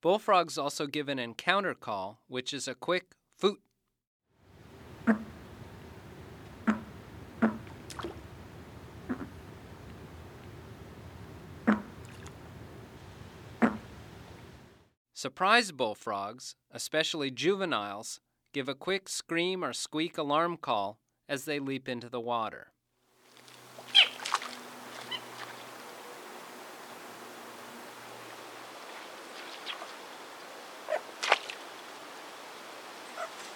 Bullfrogs also give an encounter call, which is a quick foot. Surprise bullfrogs, especially juveniles, give a quick scream or squeak alarm call as they leap into the water.